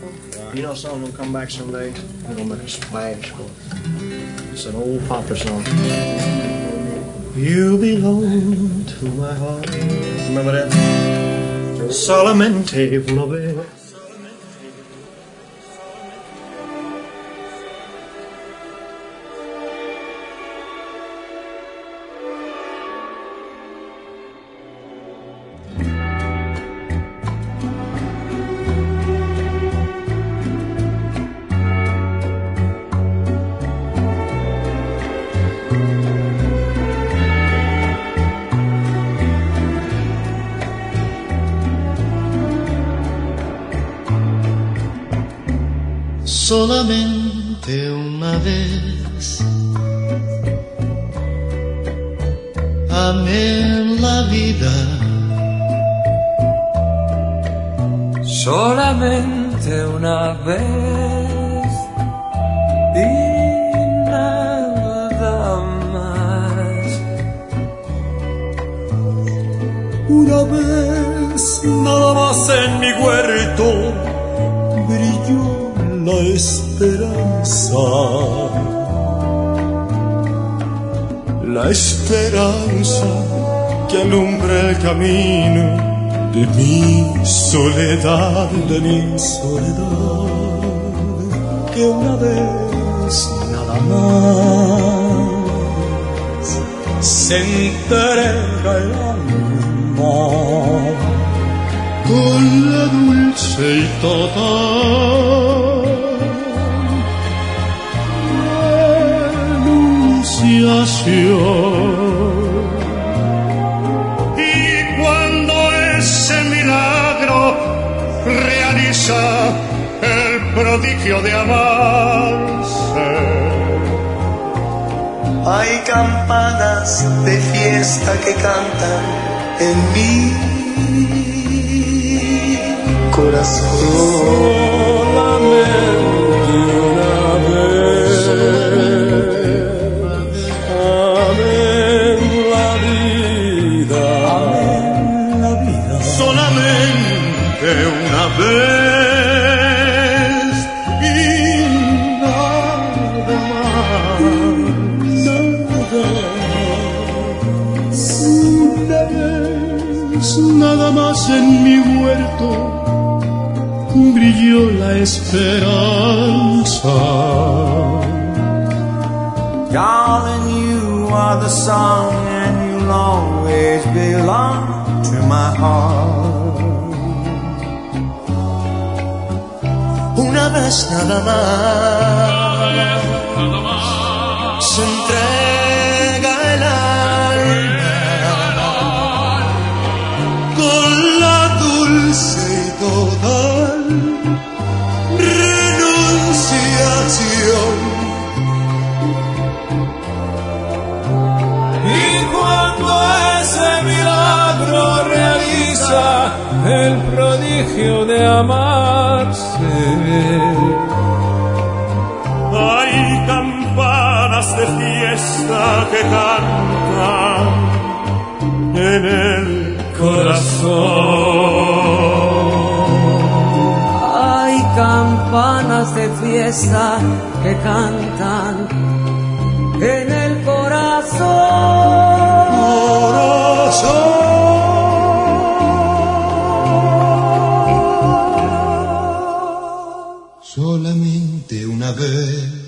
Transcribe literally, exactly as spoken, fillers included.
You know something will come back someday? We're gonna make a splash for it. It's an old popular song. You belong to my heart. Remember that? Solamente una vez. Solamente una vez amé la vida. Solamente una vez y nada más. Una vez nada más en mi huerto brilló la esperanza, la esperanza que alumbra el camino de mi soledad, de mi soledad, que una vez nada más se entrega el alma con la dulce y total y cuando ese milagro realiza el prodigio de amarse, hay campanas de fiesta que cantan en mi corazón. Una vez y nada más, nada, una vez, nada más en mi huerto brilló la esperanza. Darling, you are the song and you'll always belong to my heart. Una vez nada más se entrega el alma con la dulce y total renunciación. Y cuando ese milagro realiza el prodigio de amarse, hay campanas de fiesta que cantan en el corazón. hay campanas de fiesta que cantan en el corazón. Corazón. Solamente una vez